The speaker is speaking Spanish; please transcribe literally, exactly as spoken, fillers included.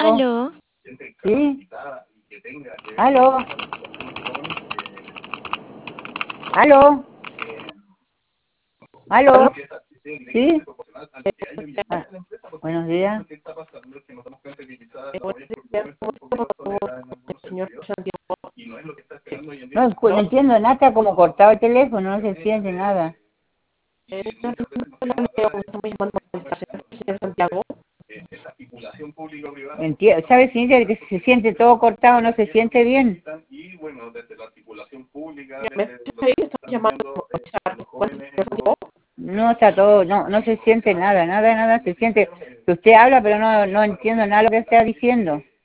Aló, ¿Sí? ¿Aló? ¿Aló? Aló, ¿Aló? ¿Sí? Ah, buenos días. eh, buenos días, ¿cómo está, por favor, el señor Santiago? No, escu- no entiendo nada, está como cortado el teléfono, no se entiende nada. Eh, no, no, no, no, no, como estamos llamando a molestarse, señor Santiago. Enti- ¿Sabe, señora, que se siente todo cortado, no se siente bien? Ya, ¿me escucha ahí? Estamos llamando a molestar. ¿Se encuentra el señor Santiago? No, está todo, no, no se siente nada, nada, nada se siente. Usted habla, pero no, no entiendo nada de lo que está diciendo.